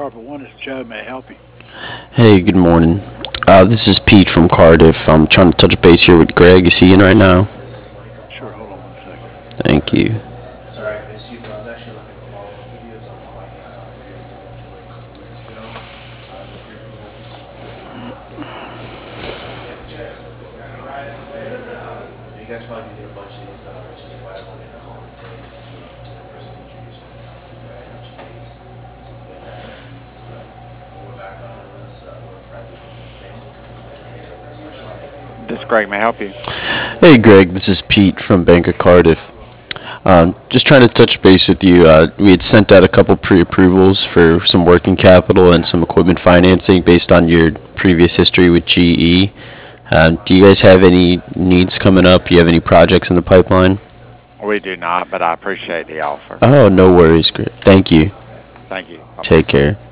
Sharp at One. This is Joe. May I help you? Hey, good morning. This is Pete from Cardiff. I'm trying to touch base here with Greg. Is he in right now? Sure. Hold on 1 second. Thank you. This is Greg. May I help you? Hey, Greg. This is Pete from Bank of Cardiff. Just trying to touch base with you. We had sent out a couple pre-approvals for some working capital and some equipment financing based on your previous history with GE. Do you guys have any needs coming up? Do you have any projects in the pipeline? We do not, but I appreciate the offer. Oh, no worries, Greg. Thank you. Thank you. Bye bye. Take care.